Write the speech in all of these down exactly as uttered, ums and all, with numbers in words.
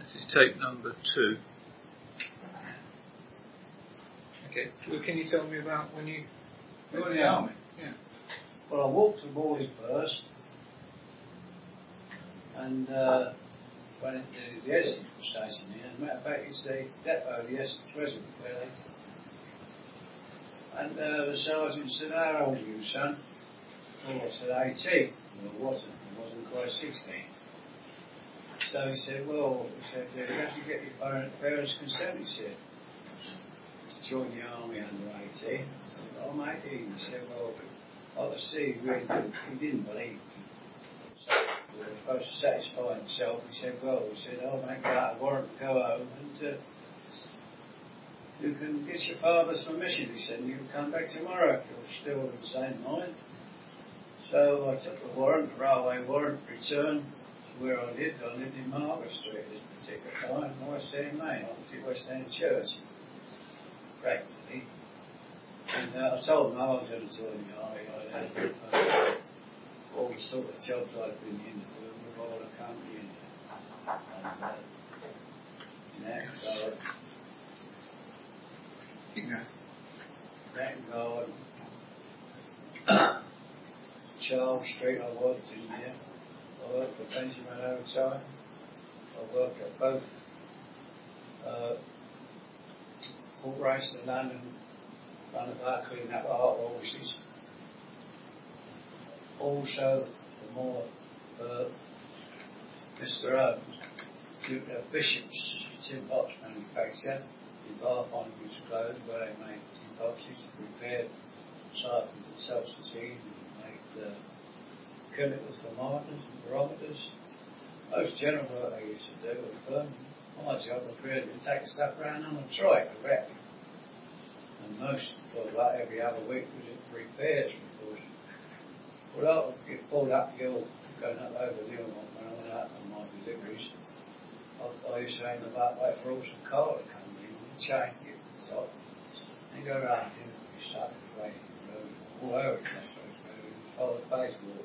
This is tape number two. Okay. Well, can you tell me about when you... You were in the army? Yeah. Well, I walked to Morley first, and uh, went into the Essex station here. As a matter of fact, it's the depot of the Essex Regiment where they... And uh, the sergeant said, how old are you, son? Oh, I said, eighteen. Well, I wasn't. I wasn't quite sixteen. So he said, well, he said, you have to get your parents' consent, he said, to join the army under eighteen. I said, oh, I'm eighteen. He said, well, I could see he really didn't, he didn't believe me. So we were supposed to satisfy himself. He said, well, he said, I'll make out a warrant to go home and uh, you can get your father's permission, he said, and you can come back tomorrow if you're still in the same mind. So I took the warrant, the railway warrant, returned to where I lived. I lived in Margaret Street at this particular time, West End Lane, opposite West End Church, practically. And uh, I told them I was going to join the army. I had uh, all the sort of jobs I'd been in doing with all the company and, and uh, in that regard. Yeah. That regard. Charles Street, I worked in there. I worked for Benjamin overtime. I worked at both uh, Port Race in London, Runabout, cleaning up art horses. Also, the more uh, Mister Owens, Duke of Bishop's tin box manufacturer in Bath on which clothes where they made tin boxes, repaired cycles and substitute. Uh, chemicals, thermometers, and barometers. Most general work I used to do was burn. My job was really to take stuff around on a trike, a wrap. And most, well, like every other week, was in repairs, of course. Well, I would get pulled up the hill, going up over the hill when I went out on my deliveries. I, I used to aim about wait for all some coal to come in, and chain, get to the top, and go around and you start waiting, all over the place. Oh, the base walk.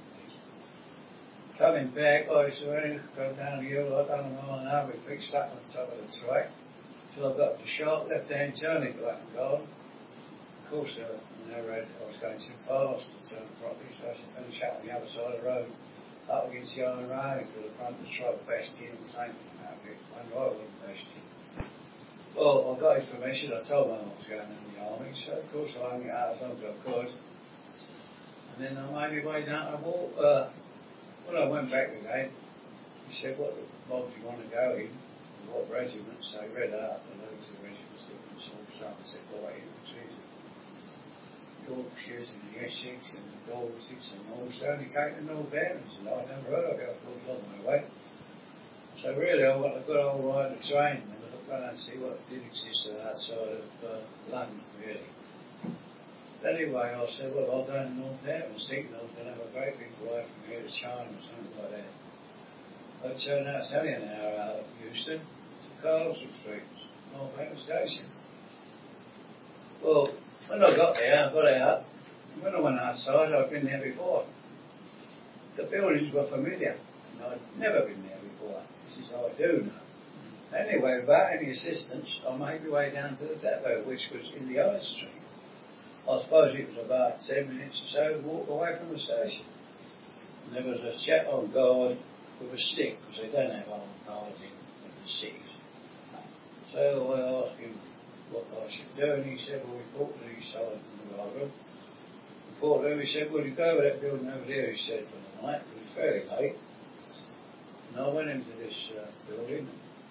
Coming back, I used to go down the hill, I don't know, and I was fixed up on top of the track until I got the sharp left hand turning to that guard. Of course, uh, I never had, I was going too fast to turn properly, so I should finish out on the other side of the road, up against the iron railing to the front of the truck, bashed in and thinking about it. I knew I wasn't bashed in. Well, I got his permission, I told him I was going in the army, so of course I hung it out as long as I could. And then I made my way down. I walked, uh, when I went back again, he said, what mob do you want to go in? And what regiments? They read out the loads of regiments, different sorts. Somerset Light Infantry, the Yorkshires and the Essex and the Dorsets and all. So only came to North Evans, and I'd never heard of it. I thought along my way. So really, I want a good old ride to train and look around and see what did exist outside of uh, London, really. Anyway, I said, well, I'll go to North Evans, thinking I was going to have a great big ride from here to China or something like that. But it turned out it's only an hour out of Euston to Castle Street, North Evans Station. Well, when I got there, I got out, and when I went outside, I'd been there before. The buildings were familiar, and I'd never been there before. This is how I do now. Anyway, without any assistance, I made my way down to the depot, which was in the High Street. I suppose it was about ten minutes or so to walk away from the station. And there was a chap on guard with a stick, because they don't have armed guards in, in the cities. So I asked him what I should do, and he said, well, report to the sergeant in the guard room. Report to him, he said, well, you go over that building over there, he said, for the night. It was fairly late. And I went into this uh, building.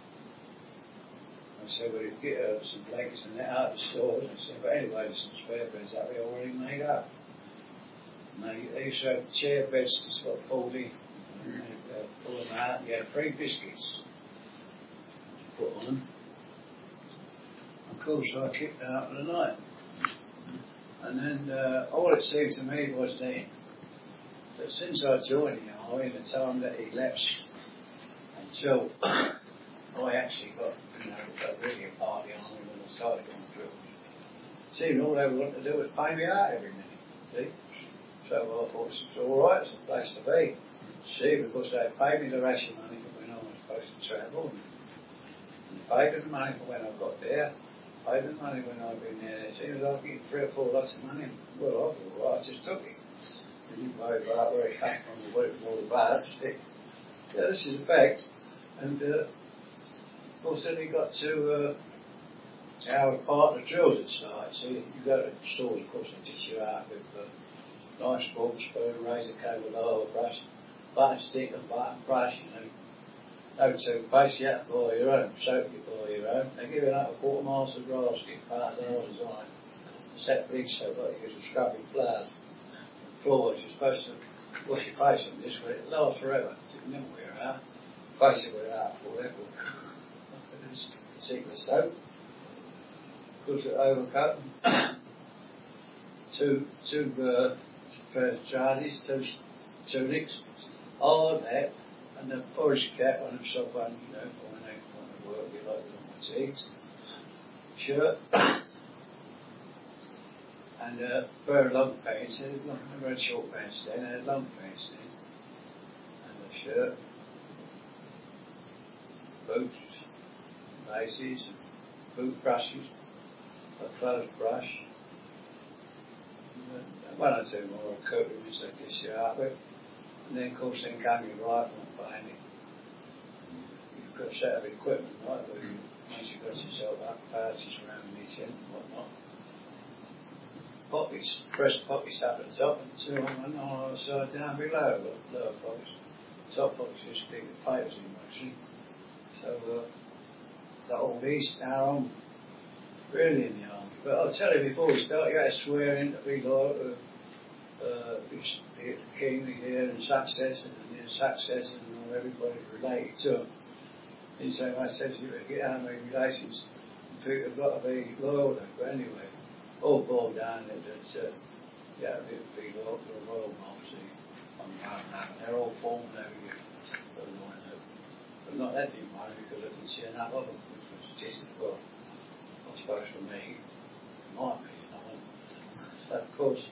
I said, well, you get uh, some blankets and that out of the stores. I said, but anyway, there's some spare beds up there already made up. And they, they used to have chair beds to sort of fold in. And they'd uh, pull them out and you had free biscuits to put on them. Of course, I kicked out for the night. And then uh, all it seemed to me was then that since I joined the army, the time that elapsed until I actually got, you know, got really a party on me when I started on drills. Seemed all they wanted to do was pay me out every minute, see? So I thought this was alright, it's the place to be. See, because they paid me the ration money for when I was supposed to travel, and I paid the money for when I got there. Paid the money when I've been there. It seems like getting three or four lots of money. Well, I thought, well, I just took it. I didn't worry about where it came from or what it was all about. Yeah, this is a fact. And uh, of course, then we got to uh, our partner drills at site. So you go to the store, of course, they dish you out with uh, nice fork, spoon, razor, cable, oil brush, button stick, and button brush, you know. No toothpaste, you have to buy your own. Soap, you buy your own. They give you another quarter miles of grass, get part of the design. Set bleach soap, like you use a scrubbing flour. Floors, you're supposed to wash your face on this, but it lasts forever. It never wear out. Face it wear out forever. It's secret soap. Good to overcoat. two two uh, pairs of trousers, two tunics, all of that, and the forage cap on the shop on, you know, for when they want to work, you like them fatigues. Shirt. And a uh, pair of long pants, and I had short pants then, and long pants then. And a shirt. Boots, laces, boot brushes, a clothes brush. And one or two more coatings I guess you're out with. And then of course then came your rifle and buying it. You've got a set of equipment, right, where you, once you've got yourself up, pouches around each end and whatnot. Pockets, pressed pockets up at the top and two on one on the side down below, got lower pockets. Top pockets just keep the papers in mostly. So uh, got all these now on really in the army. But I'll tell you before we start, you had to swear in to be loyal to uh, the king, the heir and successor and their successor and all everybody related to them. And so I said to you, get army relations, people have got to be loyal to them. But anyway, all boiled down that uh, yeah, it would be loyal to the royal monarchy on the island. They're all formed over here. But not that didn't mind because I didn't see enough of them, which was just as well. I suppose for me, it might be, you know. So of course,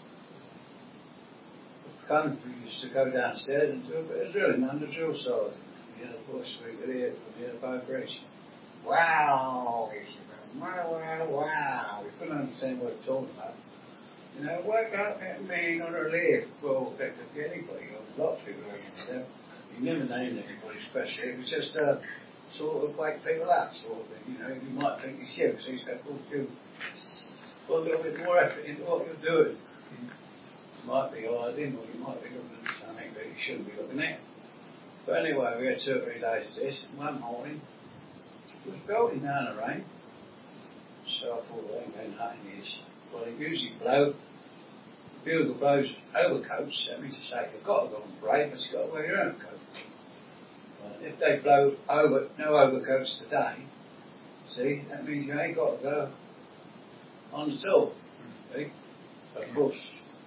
we used to go downstairs and do it, but it was really none the drill sergeant. You know, of course, we could hear it from the other vibration. Wow! He said, wow, wow, wow. We couldn't understand what he was talking about. You know, wake up that man on her left. Well, that could be anybody. There was lots of people around. He never named anybody especially. It was just uh, sort of wake people up, sort of thing. You know, you might think it's you, so he's got to you put a little bit more effort into what you're doing. You might be hiding, or you might be looking at something that you shouldn't be looking at. But anyway, we had two or three days of this, and one morning, it was belting down the rain. So I thought, well, ain't going nothing is. Well, it usually blow, the bugle blows overcoats, that means to say you've got to go on parade, but you've got to wear your own coat. Well, if they blow over, no overcoats today, see, that means you ain't got to go on the tour. See? Of course,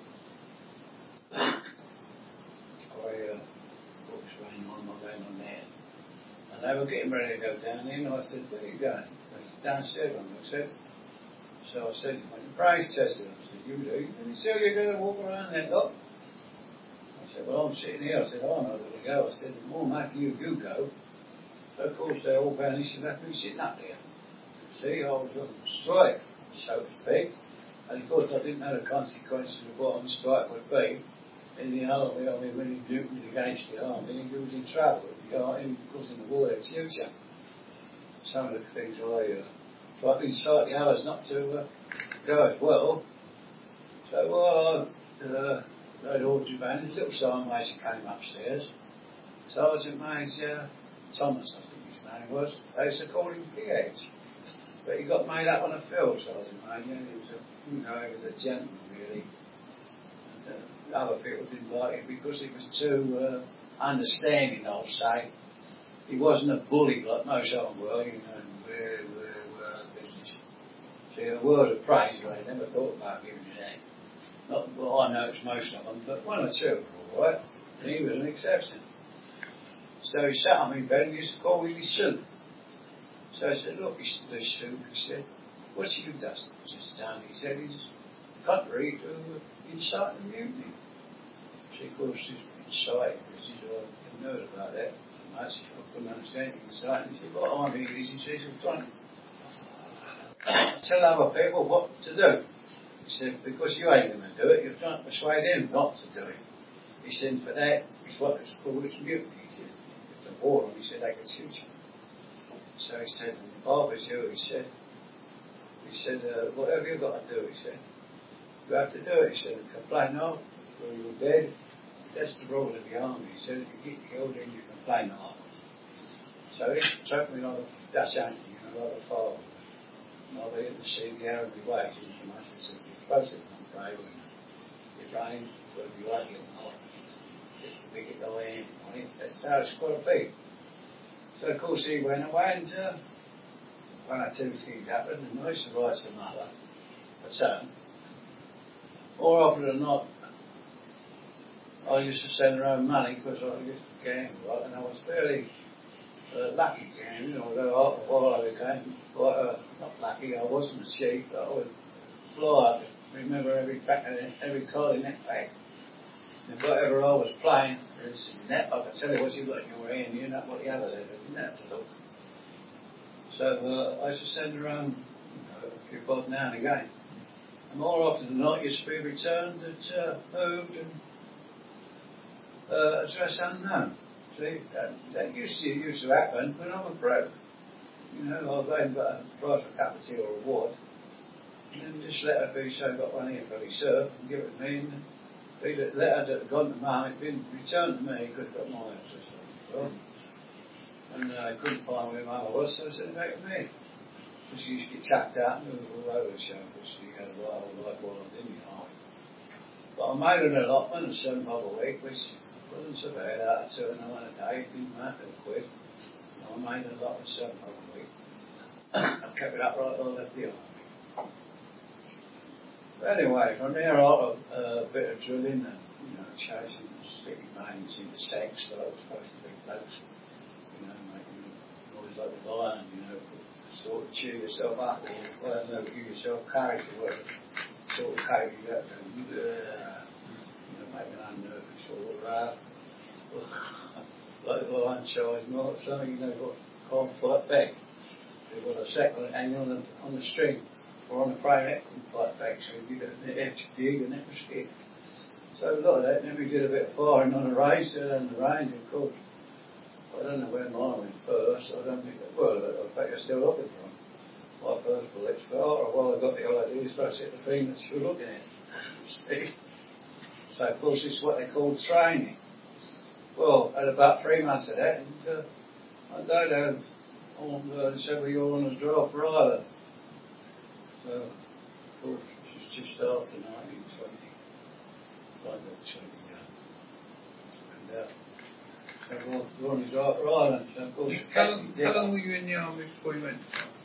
I, uh, of course, rain on, not going on there. And they were getting ready to go down there, and I said, where are you going? They said, downstairs, I said. So I said, when the brains tested, I said, you do? You see how you're going to walk around that lot? I said, well, I'm sitting here. I said, oh, I'm not going to go. I said, the more lucky you, you go. So, of course, they all vanished and left me sitting up there. See, I was on strike, so to speak. And, of course, I didn't know the consequences of what on strike would be. In the army, I mean, when you mutinied against the army, you was in trouble. You know, in, of course, in the war, it's future. Some of the things I... Uh, So I've been incite the others not to uh, go as well. So while I uh, rode all the van, a little sergeant major came upstairs. Sergeant Major Thomas, I think his name was. They used to call him Big Eggs. But he got made up on a field, Sergeant Major. He was a, you know, he was a gentleman, really. And, uh, other people didn't like him because he was too uh, understanding, I'll say. He wasn't a bully like most of them were, you know, very, very See, a word of praise, but I never thought about giving you that. Not well, I know it's most of them, but one or two were all right, and he was an exception. So he sat on me bed and he used to call me his suit. So I said, look, this suit, he said, what's you dust? Just done. He said, he's contrary to incite the mutiny. See, of course, he's incite, because he's all heard about that. much. I couldn't understand anything he was saying. He said, what army is he? He says, I'm trying to tell other people what to do. He said, because you ain't going to do it, you're trying to persuade them not to do it. He said, for that, it's what it's called, it's mutiny. He said, if the war on, he said, they could shoot you. So he said, and the Barbers you, he said, he said, uh, whatever you've got to do, he said, you have to do it. He said, complain not, or you're dead. That's the rule of the army. He said, if you get killed, then you complain not. So he took me like a Dutch hunting, you know, like a father. And I went to see the Arabic ways in the much. He said, you're supposed to come brave when it rains, whether you like it or not. If the big go in on it, that's how it's got to be. So of course he went away and uh, one or two things happened, and I used to write to mother, but son, more often than not, I used to send her own money because I used to gamble, right? And I was fairly uh, lucky gambling, although after a while I became quite uh, not lucky. I wasn't a cheat, but I would fly. I remember every back, every card in that bag. And whatever I was playing, for instance, in that, I could tell you what you got in your hand, you know what the other did. You didn't have to look. So uh, I used to send her home, you know, a few bob now and again. And more often than not, used to be returned at uh, moved and uh, address unknown. See, that, that used to used to happen when I was broke. You know, I've even got a prize for a cup of tea or a wad, and then just let her be. So I got one here for the surf and give it to me. And the letter that had gone to mum, it'd been returned to me. He could have got my address on it. Well, and I uh, couldn't find where mum was, so I sent it back to me. Because she used to get chucked out and move all over the show, because she had a lot of life while I was in the army. But I made an allotment of seven bob a week, which wasn't so bad. Out of two and nine a day, it didn't matter a quid. I made an allotment of seven bob a week. I kept it up right till I left the army. But anyway, from there on, a uh, bit of drilling and, you know, chasing, sticking mains into sacks that I was supposed to be blokes. You know, making noise like the lion, you know, sort of cheer yourself up, or well, no, give yourself courage, or whatever sort of courage you got to, uh, you know, make an unnerving sort of uh, like the lion charge, not something, you know, what can't fight back. They've got a sack on it hanging on the, on the string. Or on the frame, that couldn't fight back, so we did an extra dig and that was scared. So a lot of that, and then we did a bit of firing on the range, uh, on the range, of course. I don't know where mine went first, I don't think that, well, in fact, I'm still looking for them. My first bullets, but after a while I got the idea, so I set the thing that you're looking at. See? So of course, this is what they call training. Well, I had about three months of that, and uh, one day they had on, uh, several years on the drive for Ireland. So, of course, this is just after nineteen twenty, like twenty, yeah. And, uh, so we're on the drive for Ireland, so of course... How long, how long were you in the army before you went?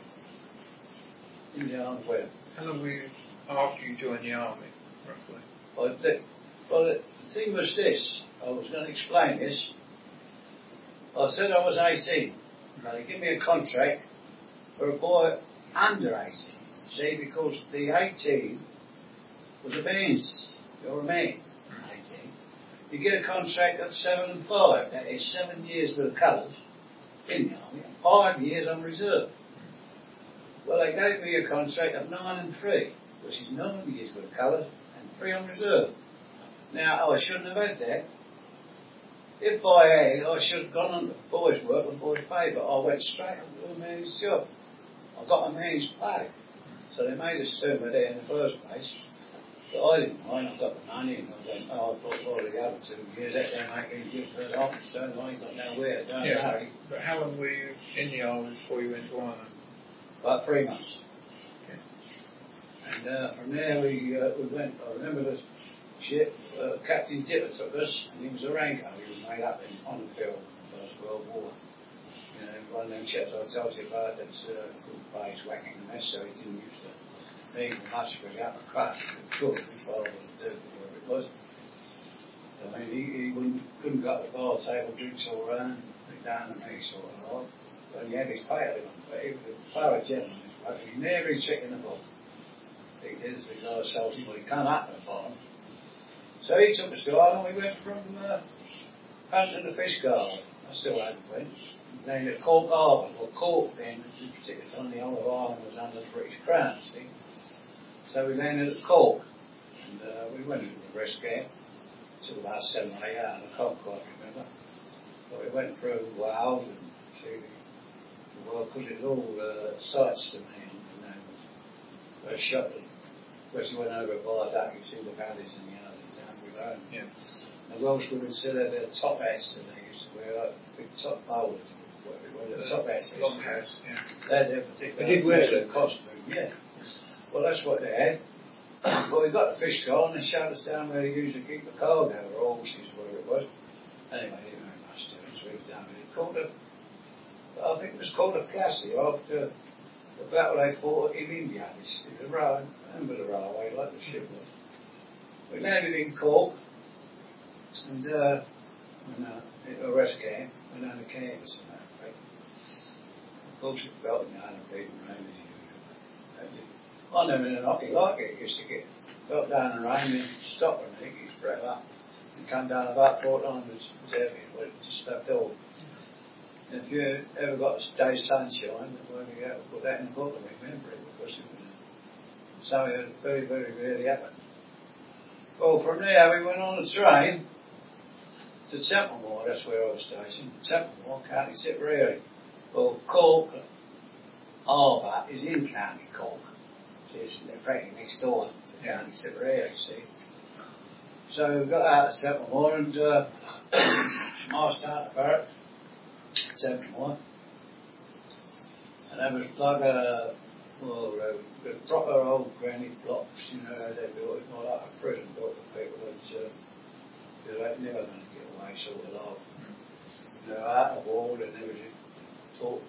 In the army where? How long were you after you joined the army, roughly? Well, the, well, the thing was this, I was going to explain this. I said I was eighteen. Now, they give me a contract for a boy under eighteen. See, because the eighteen was a man's, you're a man, eighteen. You get a contract of seven and five, that is seven years with the colours in the army, and five years on reserve. Well, they gave me a contract of nine and three, which is nine years with the colours and three on reserve. Now, I shouldn't have had that. If I had, I should have gone on to boys' work and boys' pay, but I went straight on to a man's job. I got a man's pay. So they made us assume we're there in the first place. But I didn't mind, I got the money and I went, oh, I thought, well, the other two years, that don't make any difference. So I ain't got nowhere to go and yeah, hurry. But how long were you in the army before you went to Ireland? About three months. Okay. And uh, from there we uh, we went, I remember the ship, uh, Captain Dipper took us, and he was a raincoat. He was made up in, on the field in the First World War. You know, one of them chaps I told you about that's uh, good base whacking the mess, so he didn't used to need much for the upper crust. He could, his father would do whatever it was. I mean, he, he wouldn't, couldn't go up the bar table, drinks all round, down to me sort of like. But he had his pay on him. But he was a thorough gentleman, this bloke. He never had chicken in the bottom. He did, as I was salty, but he come up at the bottom. So he took us to Ireland. We went from uh, Hunter to Fishguard. I still hadn't went. Then at Cork Harbour, well, Cork then, in particular on the whole of Ireland was under the British Crown, see. So we landed at Cork, and uh, we went into the rest camp. It took about seven or eight hours, I can't quite remember. But we went through Wales and see the world, because it was all uh, sights to me, you know. Very shot them. As you went over a viaduct, you see the valleys and the others down below. Yeah. The Welsh women still had their top hats, and they used to wear like big top bowlers. The top hats. Long hats, yeah. They had their particular They did wear them. costume, yeah. Well, that's what they had. But we got the fish car and they shut us down where they usually keep the cargo, or horses, whatever it was. Anyway, it didn't very much to it, so we was down there. It called a, I think it was called a Plassey after the battle they fought in India. It's the railway, remember the railway, like the ship was. We landed in Cork, and uh, went out at a rest camp, went down to campus and that. Of course, it felt in the hand of beating rain as usual. I never knew nothing like it. It used to get felt down the rain and stop and take his breath up and come down about four times as heavy. But it just stuck all. If you ever got a day's sunshine, when we go put that in the book and remember it, because it was something that very, very rarely happened. Well, from there we went on the train to Templemore. That's where I was stationed. Templemore, County Tipperary. Well, Cork Harbour is in County Cork. It's practically next door to County Tipperary, you see. So we got out at Templemore and uh, marched out to Barrack, Templemore. And that was like a, well, a, a proper old granite blocks, you know, they built. It's not like a prison built for people that uh, they're never going to get away, sort of like. You know, out of wall and everything. Talk,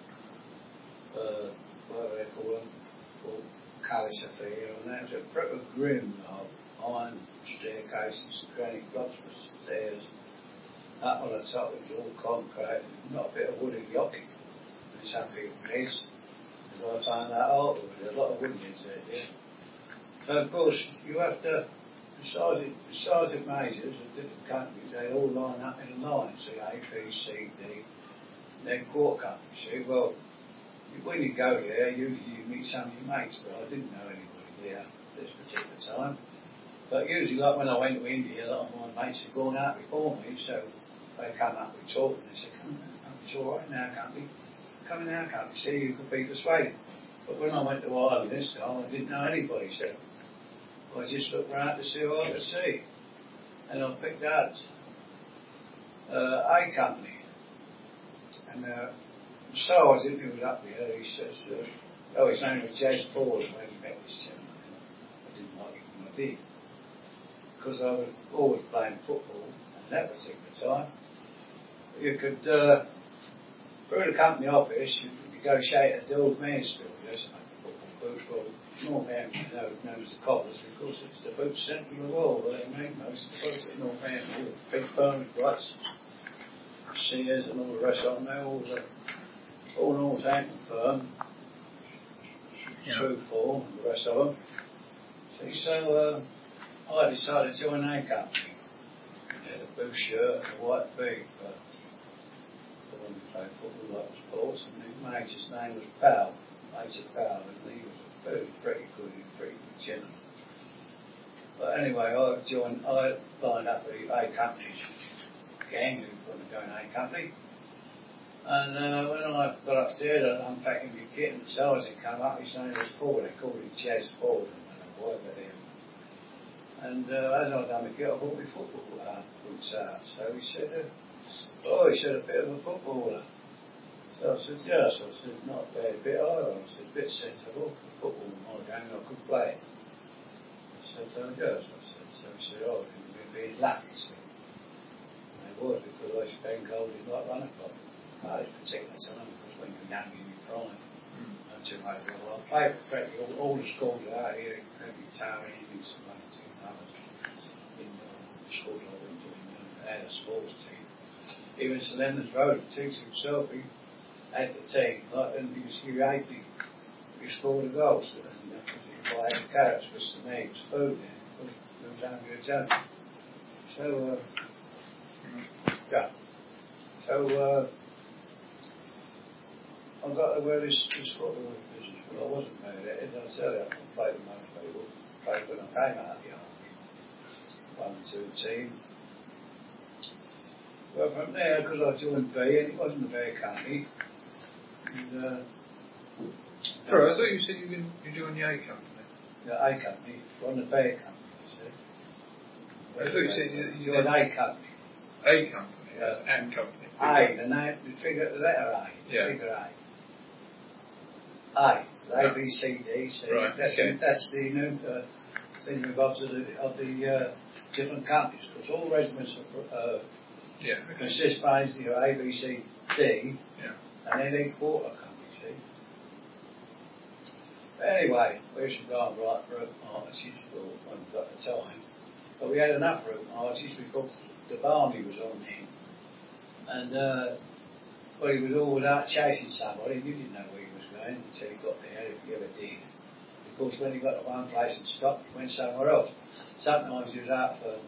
uh, whatever they call them, called Calisafia, and that was a proper grim uh, iron staircases, granite blocks for stairs. Up on the top it was all concrete, not a bit of wood in the ocking. And some people needs, because I found that out, there was a lot of wood in there, yeah. So of course, you have to, the sergeant, the sergeant majors of different companies, they all line up in a line, so A, B, C, D. Then Cork company, see, well, when you go there, usually you meet some of your mates, but I didn't know anybody there at this particular time. But usually, like when I went to India, a lot of my mates had gone out before me, so they come up, we talk, and they said, come on, it's all right in our company, come in our company, see you could be persuaded. But when I went to Ireland this time, I didn't know anybody, so I just looked around to see who I could see. And I picked out uh, a company. And uh, the sergeant who was up there, he says, uh, oh, his name was Jez Paul when he met this gentleman. I didn't like him when I did. Because I was always playing football at that particular time. You could, uh, through the company office, you could negotiate a deal with Mansfield. That's like the football boots. Well, Northampton, you know, known as the Cobblers, because it's the boot centre of the world where they make most of the boots at Northampton. Big firms, Ruts, Sears and all the rest of them, they're all the all Northampton firm, yeah. True Four and the rest of them. See, so uh, I decided to join a company. Had a blue shirt and a white beard, but I wanted to play football like sports, and his mate's name was Powell, Major Powell, and he was very, pretty good, he was pretty good gentleman. But anyway, I joined, I lined up with a company gang who wanted to go in a company. And uh, when I got upstairs, I was unpacking my kit, and the sergeant came up. His name was Paul. They called him Jez Paul, and I worked with him. And uh, as I done my kit, I bought my football uh, boots out. So he said, uh, "Oh," he said, "a bit of a footballer." So I said, "Yes." I said, "Not a bad bit either." I said, "A bit sensible. Football in my game, I could play." I said, uh, "Yes." I said. So he said, "Oh, you've been lucky." And it was, because I spent gold in like one o'clock. At this particular time, because when you're young in your prime, mm. not too much. Well, I played for practically all, all the schools out here, every town, anything, some one or two others in uh, the schools I went to, and uh, had a sports team. Even Sir Leonard's Road, the teacher himself, he had the team, like, and he was you eight, he scored the goals, and uh, he could buy eight carrots, which to me was food there, because it was hungry to tell. So, uh, yeah. So So, uh, I got to wear this, this football business, but I wasn't married. As I said, I played with most people. Played when I came out of the army. One, two team. Well, from there, because I joined B, and it wasn't a bear company. And, uh, Sorry, I thought you said you, been, you joined the A company. The A company, wasn't a bear company, you see. I thought you said you, you joined said A company. A company, Yeah. and company. A, the name, the figure, the letter A. Yeah. Figure A. A, Yeah. A, B, C, D, C. Right, That's, okay. that's the new uh, thing we've got of the, of the uh, different companies, because all regiments are, uh, yeah, okay. consist basically of A, B, C, D, yeah. and then each quarter company, see. But anyway, we used to go and write route marches for when we got the time. But we had enough route marches because the Barney was on him. And, uh, well, he was always out chasing somebody. You didn't know where he was going until he got there, if you ever did. Of course, when he got to one place and stopped, he went somewhere else. Sometimes he was out for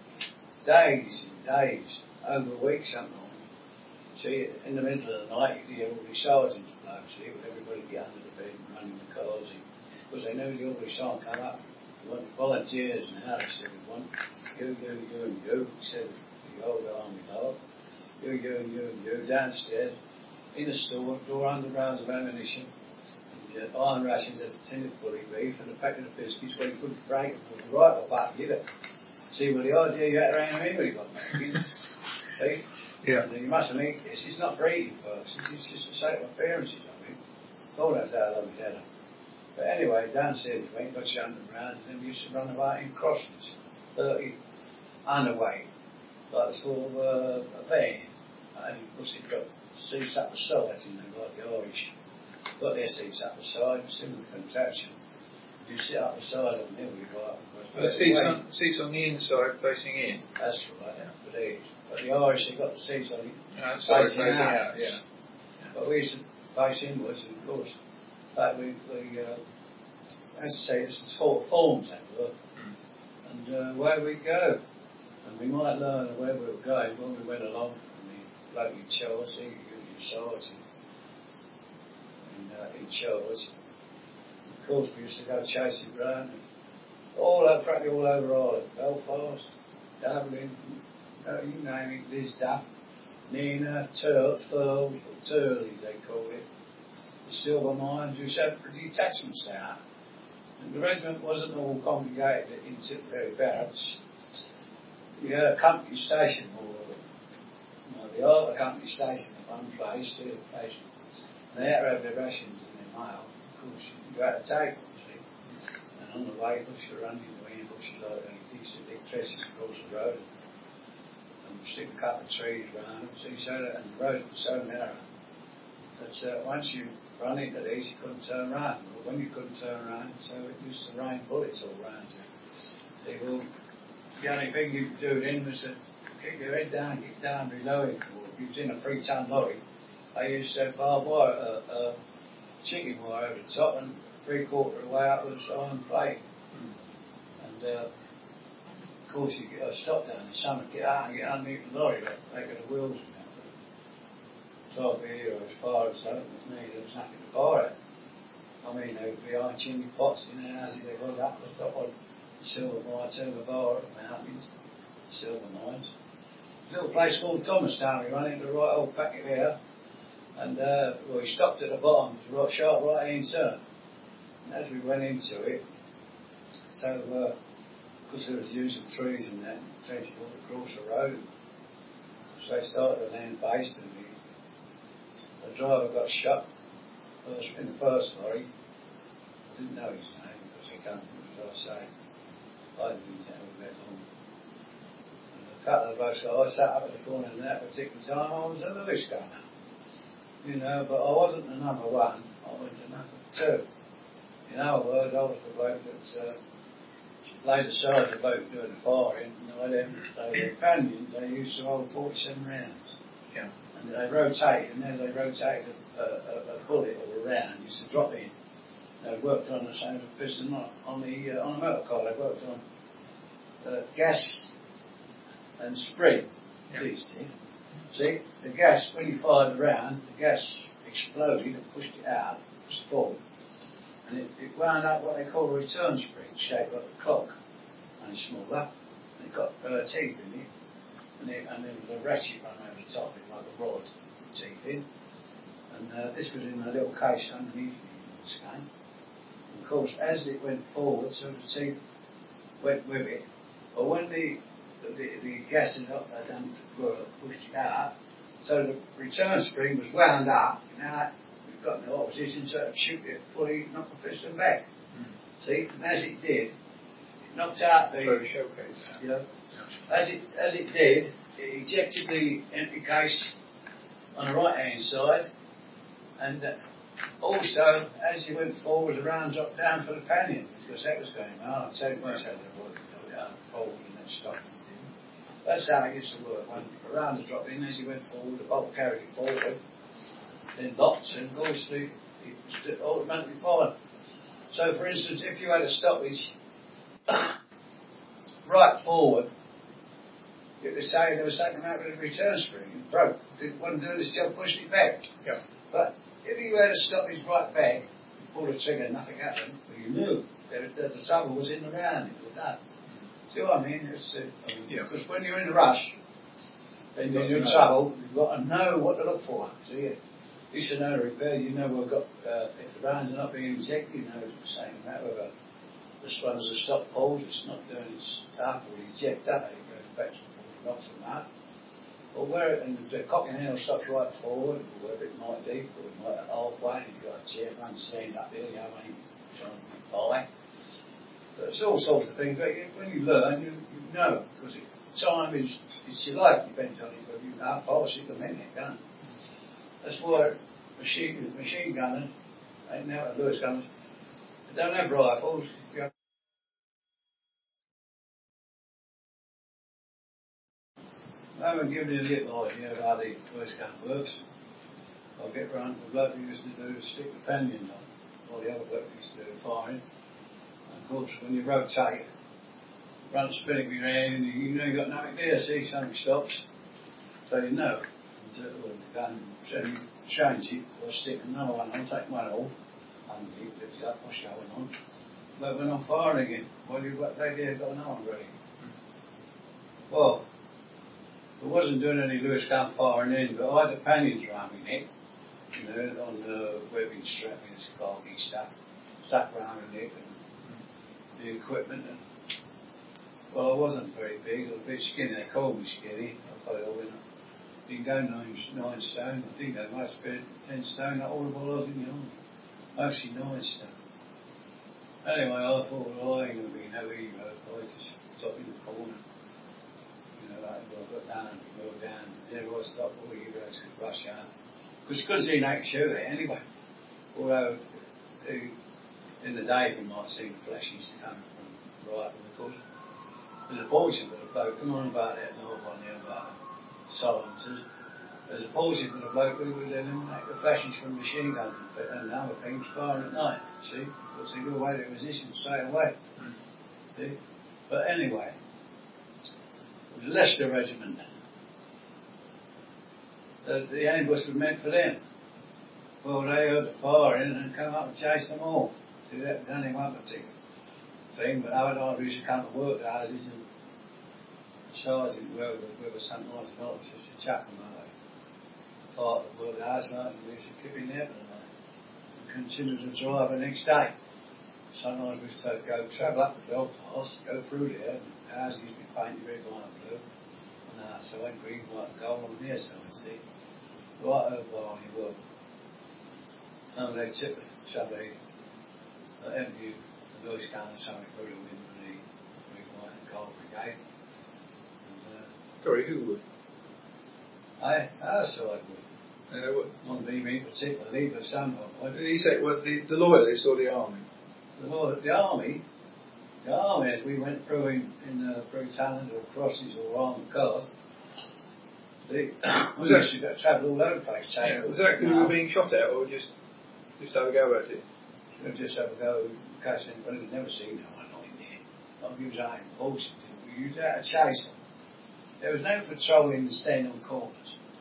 days and days, over a week sometimes. See, in the middle of the night, you'd hear all these sergeants blow, see, with everybody get under the bed and running the cars in. Because they knew the orderly sergeant come up. They wanted volunteers now, they said, we want you, you, you, and you, instead of the old army dog. You, you, and you, and you, downstairs, in the store, door under rounds of ammunition, and uh, iron rations as a tin of bully beef, and a packet of biscuits where you couldn't break them with the rifle back, you know. See, well, the idea you had around him when he got back in. See? Yeah. And you mustn't eat this. It's not breeding purposes. It's just to save appearances, I think. Oh, that's how long we had them. But anyway, downstairs we went, got you under rounds, and then we used to run about in crossings, thirty underweight, like a sort of uh, a van. And of course, it got seats up the side, you know, like the Irish. Got their seats up the side, similar contraption. You sit up the side of them, there we go. The seats on, seats on the inside facing in. That's right, yeah. But, it, but the Irish, they got the seats on it outside facing, facing out. out. Yeah. But we used to face inwards, and of course, in fact, we, we uh, as I say, this is four forms they were, mm. and uh, where we go, and we might learn where we were going when we went along from the bloke in Chelsea, Union Sergeant, in, uh, in Chelsea. Of course, we used to go chasing around, and all over, practically all over Ireland, Belfast, Dublin, uh, you name it, Lisda, Nina, Turf, Thurl, or Turley they call it, the silver mines. We used to have detachments out. And the regiment wasn't all congregated in Tipperary barracks. We had a company station, or you know, the other company station at one place, the other place, and they had to have their rations and their mail. Of course, you had to take them, see. And on the way, bush you run into the bushes like they used to dig trestles across the road. And stick a couple of trees round them, see, so that, and the road was so narrow that uh, once you run into these, you couldn't turn around. But when you couldn't turn around, so it used to rain bullets all round you. See, well, the only thing you could do then was to keep your head down, get down below it. Or if you was in a three-ton lorry, I used to have barbed wire, uh, uh, chicken wire over the top, and three-quarter of the way up was iron plate. Mm. And uh, of course, you get a stop down the summer, get out and get underneath the lorry, like making the wheels and that. twelve here as far as that with me, there was nothing to buy it. I mean, there would be high chimney pots in the houses, they got up the top of silver mine, silver bar at the mountains, silver mines. A little place called Thomastown, we ran into the right old packet there, and uh, well, we stopped at the bottom, it was a sharp right hand turn. And as we went into it, so uh, because they were using trees and that, trees all across the road. So they started to land based, and the, the driver got shot first, in the first lorry. I didn't know his name because he came from, as I say, I didn't know him that long. And a couple of us, I sat up at the corner in that particular time, I was a Lewis gunner. You know, but I wasn't the number one, I was the number two. In other words, I was the bloke that uh, laid aside the bloke doing the firing, and they had their companions, they used to hold forty-seven rounds. Yeah. And they rotated, and as they rotated a, a, a bullet or a round, used to drop in. They worked on the same as piston on, on the uh, on a motor car. They worked on uh, gas and spring, yeah. These did. See, the gas, when you fired the round, the gas exploded and pushed it out, it was full, and it, it wound up what they call a return spring, shaped like a clock, and smaller, and it got uh, teeth in it, and, it, and then the ratchet run over the top of it like a rod, teeth in, and uh, this was in a little case underneath the skein. Of course, as it went forward, so the teeth went with it, but when the the, the gas had not done pushed it out, so the return spring was wound up. Now we've got no opposition, so it shoot it fully, knock the piston back. Mm. See, and as it did, it knocked out the showcase. You know, as it as it did, it ejected the empty case on the right hand side, and uh, also as he went forward, the round dropped down for the pannion because that was going on. I'll tell you what, how they work, go down forward and then stop. That's how it used to work. When the round had dropped in, as he went forward, the bolt carried it forward, then locked, and of course the, it was automatically fired. So, for instance, if you had a stoppage right forward, you could say there was something out with the return spring, it broke. It wasn't doing its job, pushed it back. Yeah. But if you had a stoppage right back, you pulled the trigger, nothing happened, well, you knew that, that the trouble was in the round, it was done. See what I mean? It's, uh, I mean yeah. Because when you're in a rush, and you're in trouble, you've got to know what to look for. So yeah, you should know the repair. You know we've got uh, if the rounds are not being injected, you know it's the same matter. Whether this one is a stop pulse, it's not doing its stuff, or eject up, it goes back to the knocks them out. Or where and the cocking handle stops right forward, or wherever it might be, or it might be halfway, and you've got a chair run stand up there, you have any trying to buy. It's all sorts of things, but when you learn, you, you know, because it, time is, it's your life depends on it, but you know how fast you can make it gun. That's why machine, machine gunners, ain't now Lewis gunners, they don't have rifles. You have I haven't given you a little idea of how the Lewis gun works. I'll get round to the bloke who used to do stick the pinion on, or the other bloke who used to do firing. Of course, when you rotate, run spinning with your hand, and you know you've got nothing there, see, something stops. So you know. And uh, the gun, so you change it, or stick another one on, take one off, and you lift it up, push the other one on. But when I'm firing again, well, you've got, they there got another one ready. Well, I wasn't doing any Lewis gun firing in, but I had the pannions around my neck, you know, on the webbing strap, and this khaki stuff, stuck around my neck. The equipment, and well, I wasn't very big, I was a bit skinny, they called me skinny. I probably always didn't go nine, nine stone, I think they must have been ten stone, not all of all I was in the army, mostly nine stone. Anyway, I thought, well, I ain't going to be no hero, I just stopped in the corner, you know, like, well, I got down and go down, there I stopped, all the heroes could rush out, because you couldn't see no shoot it anyway, although the in the day, you might see the flashes coming from right, and of course, there's a portion for the bloke, come on about that little one there about silencers. There's a portion for the bloke who would eliminate the flashes from machine guns and other things firing at night, see? Because they go away their position straight away. Mm. See? But anyway, it was a Leicester regiment. The, the ambush was meant for them. Well, they heard the firing and come up and chased them all. See, that done him one particular thing, but other times we used to come to work houses and the sergeant whoever with us sometimes not used to chuck them away. Part of the work house and we used to keep him there and continue to drive the next day. Sometimes we used to go travel up to Belfast, go through there, and the houses used to be painted red, white and blue. On our side, green, white and gold on their side, see. Right over on your work. Some they tip somebody Uh, empty the Lewis gun and something through the wind with the Green, White and Gold Brigade. And, uh, Sorry, who would? I, our side would. Uh, what? Not me, me particularly, but some of them. Did you say, well, the, the loyalists or the army? The, the army, the army, as we went through in, in uh, through Talent or crosses or armed cars, they, we used to travel all over the place. Yeah, was that because you were being shot at or just, just have a go at it? We'll just have a go in case anybody had never seen no one in there. Like we was out in Bolton, we used out to chase them. There was no patrolling and standing on corners.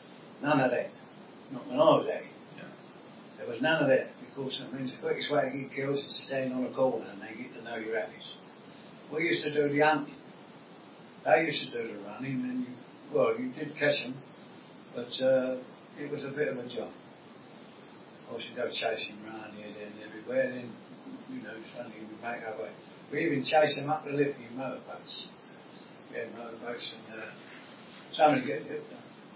none of that. Not when I was at it. Yeah. There was none of that, because I mean, the quickest way to get killed is to stand on a corner and they get to know your habits. We used to do the hunting. They used to do the running, and you, well, you did catch them, but uh, it was a bit of a job. Of course, you go chasing around here, there, and everywhere, then, you know, suddenly we make our way. We even chase them up the lift in motorboats. Yeah, motorboats, and uh, somebody get it.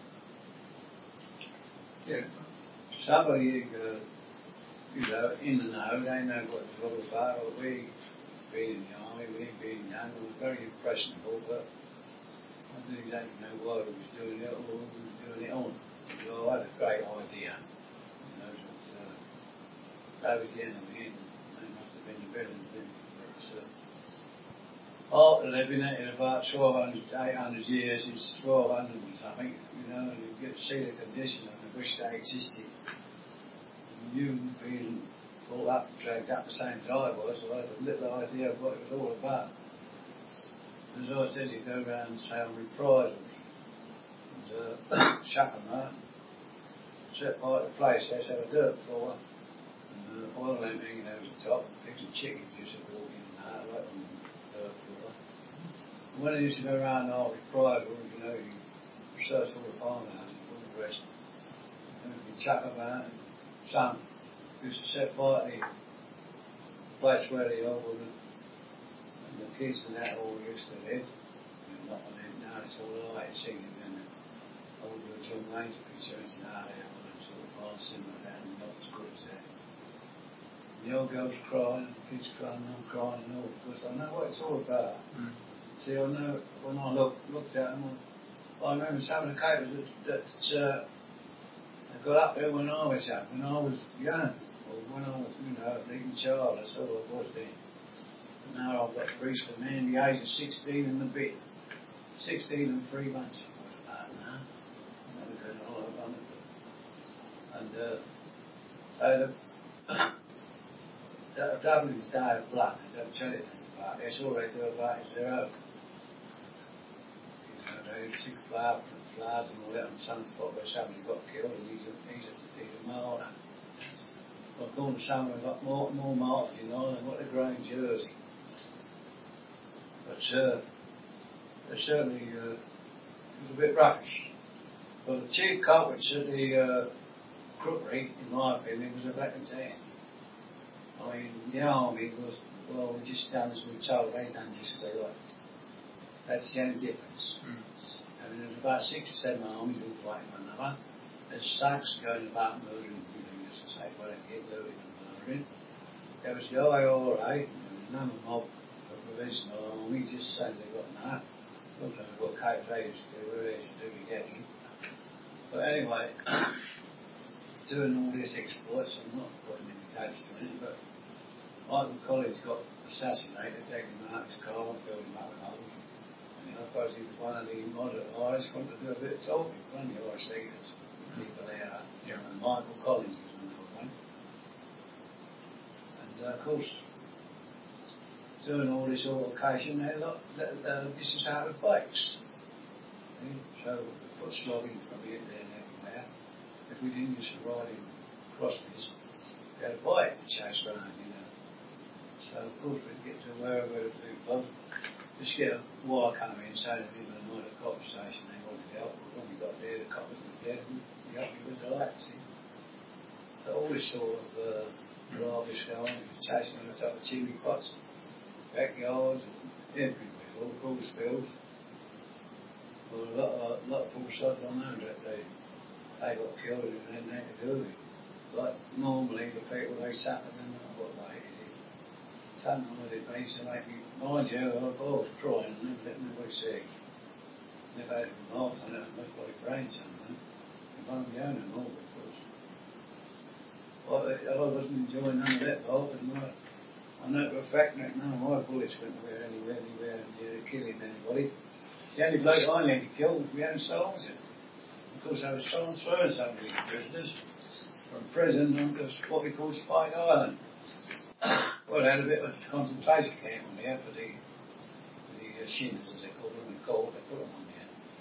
Yeah. Somebody, uh, you know, in the know, they know what it's all about. Or we, being in the army, we being young, we were very impressionable, but I didn't exactly know why we was doing it or who we was doing it on. So I had a great idea. You know, that uh, that was the enemy, and they must have been the villains. But uh, after they've been at it about twelve hundred, eight hundred years, it's twelve hundred or something, you know, and you get to see the condition and the wish they existed. You being brought up, dragged up the same as I was, I had a little idea of what it was all about. As I said, you go around and say I'm reprisal, and uh, chuck them out, set fire to the place, let's have a dirt floor, and uh, oil lamp hanging over the top, and pigs and chickens used to walk in and out like on the dirt floor. And when I used to go around our reprisal, you know, you search all the farmhouses and all the rest, and you chuck them out, and some used to set fire to the place where the old woman and the kids and that all used to live. And not on it now, it's all the light singing and the old John Wayne's pictures now they all them sort of bars similar that and not as good as that. And the old girls crying and the kids crying and I'm crying and all, because I know what it's all about. Mm. See, I know when I look, looked at them, I remember some of the capers that, that uh, I got up there when I was young, when I was young, or when I was, you know, a little child, that's all I was then. But now I've got priests for men the age of sixteen and a bit. sixteen and three months it was about now. And they were all over it. And uh, they had a Dublin's Day of Blood, they don't tell you anything about it. That's all they do about it is their own. You know, they took flower from the flowers and all that on some spot where somebody got killed and he's a, he's a, he's a martyr. Like all the summer I've got more, more martyrs in Ireland than what they grow in Jersey. But uh, they certainly uh, it was a bit rubbish. But the chief culprit at the uh, crookery, in my opinion, was a black and tan. I mean, the army was, well, we just done as we were told, they done just as they liked. That's the only difference. Mm. I mean, there was about six or seven armies all fighting one another. There's thugs going about murdering, you know, just to say, well, they get looting and murdering. There was the I R A, there was none of mob, the provisional army, just saying they got that. Look at what Cape they used to do, where they used to do the getting. But anyway, doing all this exploits, I'm not putting any dates to it, but Michael Collins got assassinated, taking him out of his car and filled him up with holes. I suppose he was one of the moderate Irish, wanted to do a bit of talking, one of the Irish leaders, people there, yeah. And Michael Collins was another one. And uh, of course, doing all this altercation, they lot, uh, this is how it breaks. So we put slogging from here, there, and everywhere. If we didn't use the riding crosses, we had a bike to chase around, you know. So of course we'd get to wherever the people. Just get a wire coming in saying that people annoyed at the cop station, they wanted help. But when we got there, the coppers were dead and the help was alright, see. So all this sort of uh, rubbish going on, chasing on the top of chimney pots, backyards, and everywhere, all cool spills. Well, a lot of, a lot of poor sods I know that they, they got killed and they had nothing to do with it. Like normally the people they suffered and what they did. Sometimes it makes to make me, mind you, I was crying and never let nobody see. Never had a laugh on it, most probably brain something. And one of my own and all, of course. Well, I wasn't enjoying none of that part, and I, I know for a fact that none of my bullets went anywhere, anywhere, anywhere near killing anybody. The only bloke I nearly killed was my own soldier. Of course, I was transferring some of these prisoners from prison onto what we call Spike Island. Well, they had a bit of a concentration camp on there for the, for the uh, shinners, as they call them, in court, they put them on there.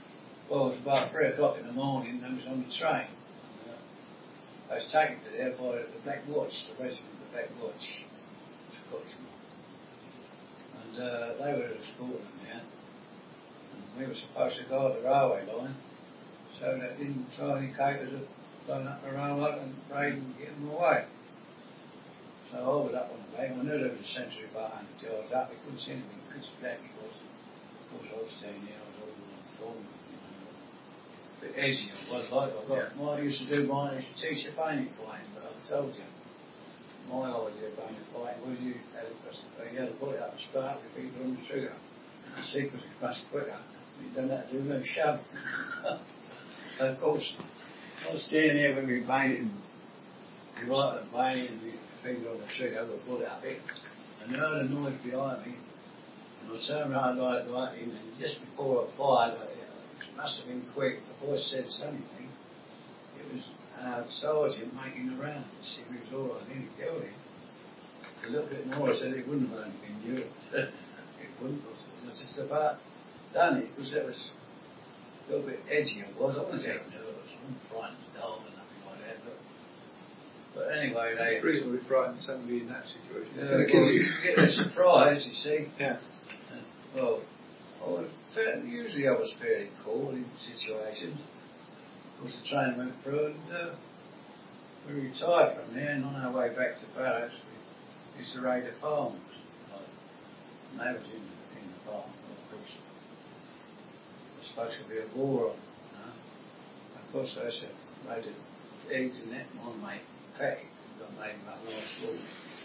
Well, it was about three o'clock in the morning, and I was on the train. And, uh, I was taken to there by the Black Watch, the regiment of the Black Watch, Scottish. And uh, they were escorting there. And we were supposed to guard the railway line, so they didn't try any capers of blowing up the railway and raid and get them away. So I was up on the bank. I knew there was a sentry about one hundred yards up. We couldn't see anything because of black it was. Of course, I was staying there. I was all on the thorn. A bit easy it was like. I got, yeah. I used to do mine. I used to teach the bayonet fighting, but I told you, my idea of bayonet fighting was you had a, you had a bullet up and spark with people on the trigger. The secret is much quicker. You don't have to do no shove. So of course, I was standing there with my bayonet and you like the bayonet and the finger on the trigger, I got a bullet up it. And I heard a noise behind me. And I turned around like that, and just before I fired, I, it must have been quick, the voice said something. It was our sergeant making the round to see if he was all right, and he killed him. A little bit more, I said it wouldn't have only been you. It wouldn't have. I was just about done it, because it was a little bit edgy it was. I wasn't getting nervous, I wasn't frightened at all, and nothing like that. But, but anyway, they. It's reasonably frightened somebody in that situation. Uh, well, you get a surprise, you see. Yeah. Uh, well, I was fairly, usually I was fairly cool in situations. Of course, the train went through, and uh, we retired from there, and on our way back to barracks, we used to raid the farms. Like, and they was in, in the farm, of course. There was supposed to be a war on, you know. And of course, they said, raided eggs and that, my mate, Patty, got made him up last week.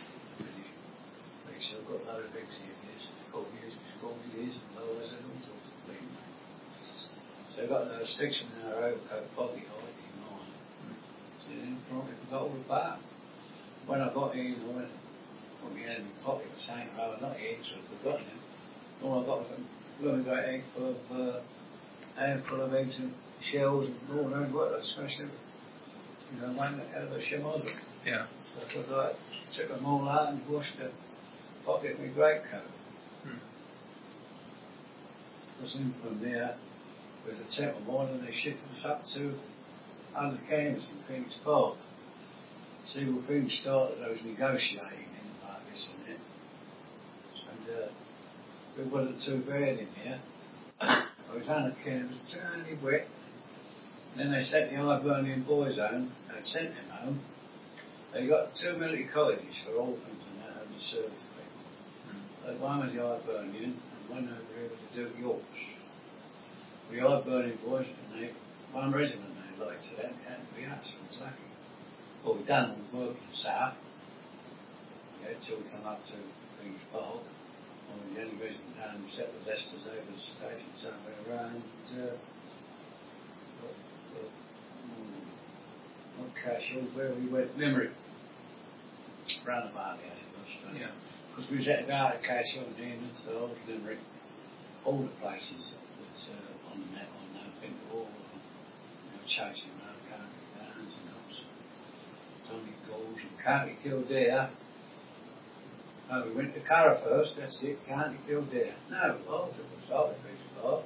So I've got a load of eggs here, yes. Cornies, scorpions, and lowers, and all sorts of things. So I've got those sticks in our overcoat pocket, I like in mine. Mm. So then probably forgot all about them. When I got in, I went, well, we had in my pocket the same row, not eggs, so I'd forgotten them. All I got was a blooming great egg full of, uh, handful of eggs and shells and all knows what, I smashed them. You know, one out of a chamois. Yeah. So I thought I took them all out and washed the pocket with greatcoat. Hmm. Was in from there with the Temple Mine, and they shifted us up to under canvas in Phoenix Park. See, well, things started, I was negotiating in like this and that. And uh, it wasn't too bad in here. I was under canvas, totally wet. And then they sent the Hibernian boys home, they sent them home. They got two military colleges for orphans and that underserved people. Mm. One was the Hibernian, and one over here was the Duke Yorks. The Hibernian boys, and they, one regiment they liked to that, it had to be us, we was lucky. Well, we'd done all the work in the south, yeah, till we come up to Phoenix Park. Well, the only regiment down and set the Leicesters over the station somewhere around, uh, what, what, mm, not Cashel, where we went, Limerick. Round about there it was. Yeah. Because we was at the out of Cashel and then it's the old Limerick, all the places that's uh, on the map, on the Pink Wall, you know, chasing around County Downs and those. Tony Calls and County Kildare. No, we went to Curra first, that's it, County Kildare. No, well, it was started Phoenix Park.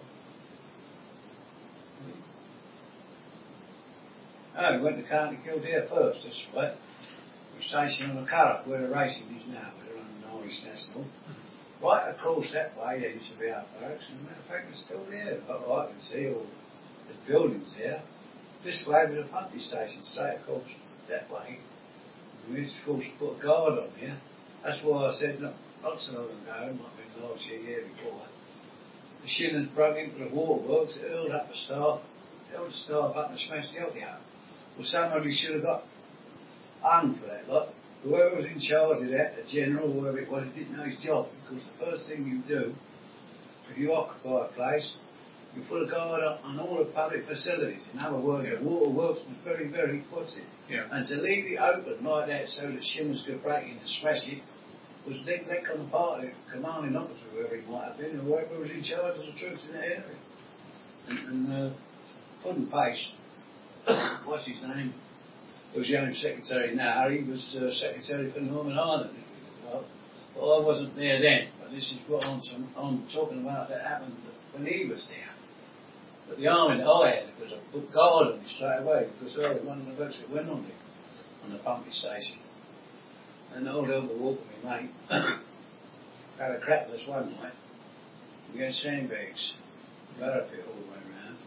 No, we went to County Kildare first, that's right. We were stationed on the Curra, where the racing is now, we're on the Norwich National. Right across that way, there used to be our barracks, and matter of fact, it's still there. I can see all the buildings there. This way was a pumping station, straight across that way. We used to, of course, put a guard on there. That's why I said, not, not so long ago, it might have been last year, year before, the Shinners broke into the waterworks, it hurled up the staff, held the staff up and smashed the hockey out. Well, somebody should have got hung for that lot. Whoever was in charge of that, the general, whoever it was, he didn't know his job, because the first thing you do, if you occupy a place, you put a guard on, on all the public facilities. In other words, yeah. The waterworks was very, very what's it? Yeah. And to leave it open like that so that Shinners could break in and smash it was neglect on the part of the commanding officer, whoever he might have been, or whoever was in charge of the troops in that area. And, and uh, Puddin' Pace, what's his name? He was the Home Secretary now. He was uh, Secretary for Northern Ireland. Well, well, I wasn't there then, but this is what I'm, I'm talking about that happened when he was there. But the army that I had was a put guard on me straight away because I was one of the blokes that went on me on the pumping station. And the old elder Walker, my mate, had a crap this one night. We had sandbags, parapet all the way around.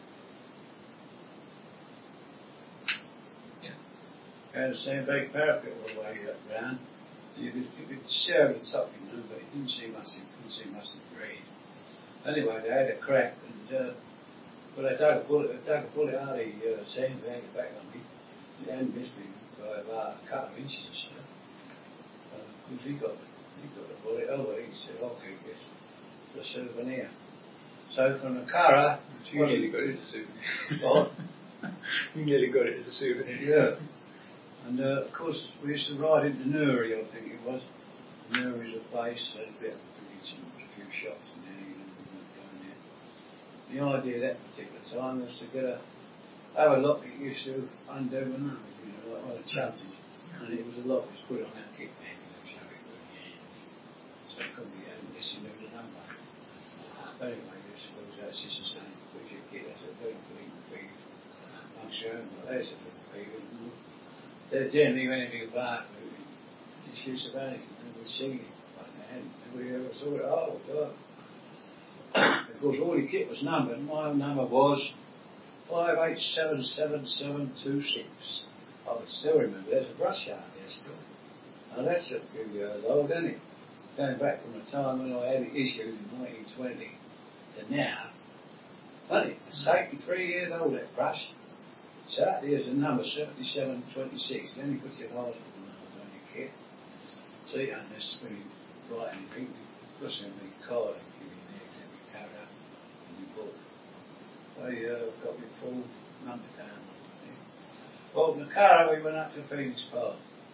Yeah. We had a sandbag parapet all the way up round. You could, you could see over the top, you know, but you didn't see much, you couldn't see much of the grade. Anyway, they had a crack, and uh, but I dug a bullet, I dug a bullet out of the uh, sandbag back on me. It hadn't missed me by about a couple of inches or so. Because uh, he got, he got the bullet over, he said, "I'll keep this for a souvenir." So from the Curragh, you nearly got it as a souvenir. What? You nearly got it as a souvenir. Yeah. And uh, of course, we used to ride into Newry, I think it was. Newry's a place, so there's a bit of a few shops in there, you know, going there. The idea that particular time was to get a, have a lock that used to undo my numbers, you know, like one of the chubbies. And it was a lock that was put on that kick man, you know, so it would be, so it couldn't be able to listen to the number. But anyway, this was our sister saying, "Would you get us a very big, big, I'm sure, there's a big, big, they're generally anything about just use of anything, and we'd sing it like that, and we ever saw it all the time. Of course, all the kit was numbered. My number was five eight seven seven seven two six. I can still remember, there's a brush yard there still. Now that's a few years old, isn't it? Going back from the time when I had it issued in nineteen twenty to now. Funny, it's eighty-three years old, that brush. So here's the number seventy-seven twenty-six. It only puts your hospital number on your kit. So you don't necessarily write anything. Plus you have a card and give you the exit, you carry up in your book. They uh, got my full number down. Well, from the Curragh we went up to Phoenix Park.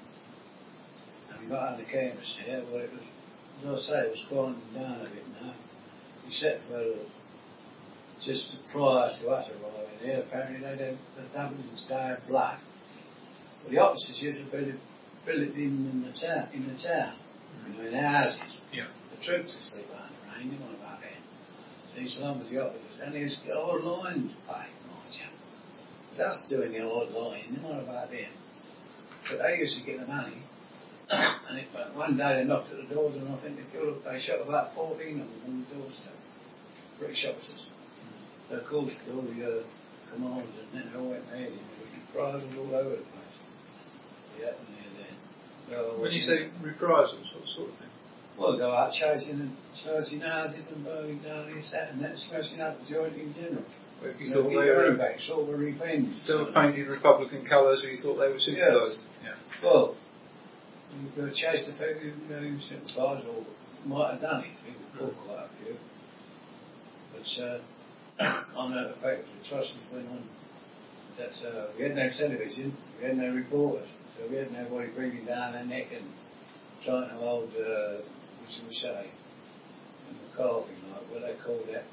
And we got under canvas here. Well, it was, as I say, it was quieting down a bit now. Except for the just prior to us arriving there, apparently they had the Dublin's Day of Blood. Well, the officers used to build it, build it in, in the town, in the town, you know, in houses. Yeah. The troops would sleep out in the rain, you know about that. See, so long as the officers, and there's the odd lines paid, mind you. Just doing the odd line, you know about them. But they used to get the money, and it, one day they knocked at the doors, and I think they killed, they shot about fourteen of them on the doorstep. British officers. So of course, all the uh, commanders and then they all went mad and there were reprisals all over the place. Yeah, and there, there. Well, when you say reprisals, what sort of thing? Well, go out chasing and searching houses and burning down this, that, and that, smashing up the joint in general. Well, if you, you thought know, they were back, sort of revenge. They were painted Republican colours, or you thought they were sympathising? Yeah. yeah. Well, you could chase the people you know who sympathised or might have done it. People fought quite a few. But uh, I know the papers with trusts went on that uh, we had no television, we had no reporters, so we had nobody breathing down their neck and trying to hold, uh, what should we say, in the carving, like what they call that.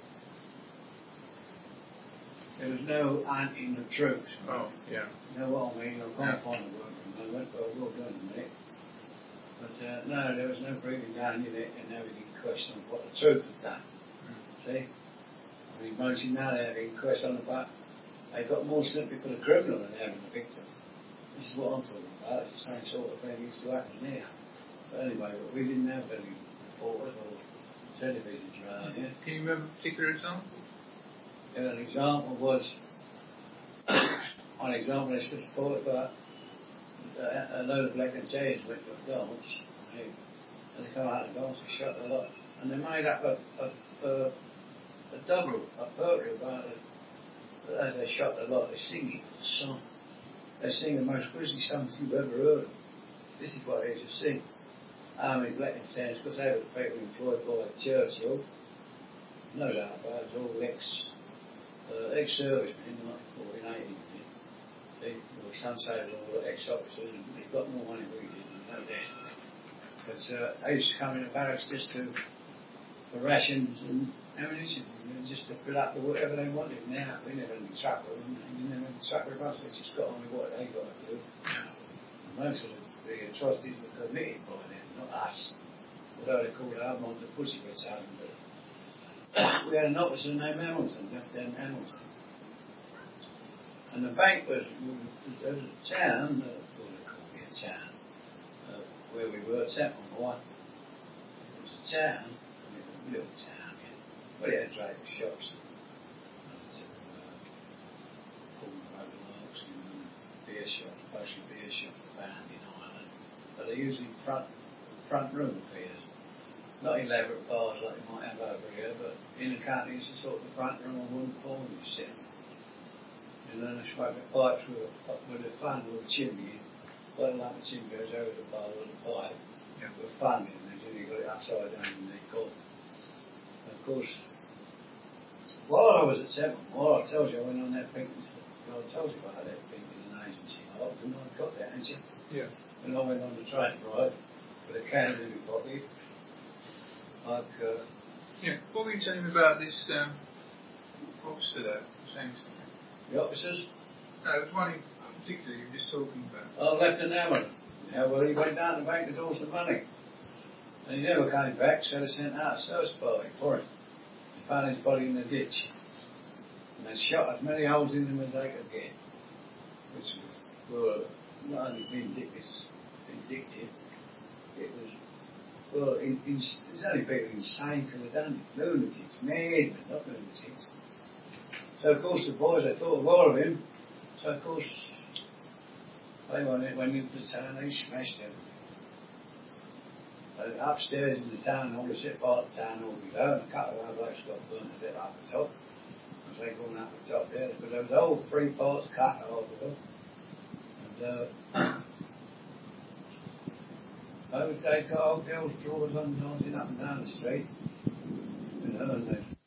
There was no hunting the troops. Oh, yeah. You know what I mean? I can't yeah. find the word at the moment, but I will do in a minute. But uh, no, there was no breathing down your neck and nobody questioned what the troops had done. Mm. See? I mean, mostly now they're having inquests on about, they've got more sympathy for the criminal than having the victim. This is what I'm talking about. It's the same sort of thing that used to happen there. But anyway, but we didn't have any reporters or televisions around here. Can you remember a particular example? Yeah, an example was, one example they just thought about a, a load of black and tans went to a dance, and they come out and dance and shot a lot. And they made up a, a, a a double, a poetry about it. But as they shot a lot, they're singing a song. They sing the most grisly songs you've ever heard. This is what they used to sing. Army black and tans, because they were the people employed by Churchill. No doubt about it, all ex, uh, ex-servicemen, like fourteen eighty. They were some say all ex-officers, and they got more money than we did, no doubt. But uh, they used to come in the barracks just to, for rations and ammunition, you know, just to fill up with whatever they wanted. Now, we never had any truck with them, and you never had any truck with us, they just got on with what they got to do. And most of the, the atrocities were committed by them, not us. Although they called our mob the pussy battalion, but we had an officer named Hamilton, Lieutenant Hamilton. And the bank was, there was a town, uh, what do they call it, a town, uh, where we were, Templemore. It was a town, I mean, a little town, yeah. Well, it had draper shops. Beer shops, mostly beer shops abound in Ireland, but they're usually front front room affairs. Not elaborate bars like you might have over here, but in the country it's a sort of front room on wooden floor you sit. And then they smoke the pipes with a, with a funnel with a chimney in. Well, like the chimney goes over the bar with a pipe, yeah. With a funnel in, and then you've got it upside down in the corner. And of course, while I was at Templemore, I told you I went on that pink, I told you about that pink agency, oh, and I got that, ain't you? Yeah. And I went on the train ride with a candle in my pocket. Like, uh, yeah. What were you telling me about this um, officer there? Saying something. The officers? No, there was one in particular you were just talking about. Oh, Lieutenant Hammond. Yeah, well, he went down to the bank to draw some money. And he never came back, so they sent out a search party for him. They found his body in the ditch. And they shot as many holes in him as they could get. Which was, well, not only vindictive, vindictive, it was, well, in, in, there's only people insane till they've done it. Lunatics, mad, but not lunatics. So, of course, the boys, they thought well of him. So, of course, they went, went into the town, they smashed him. And upstairs in the town hall, the sit part of the town hall below, and a couple of our blokes got burnt to death up the top. As they gone up the top there, but there was all three parts cut off of them. And uh, they got old girls' drawers on dancing up and down the street. You know, and they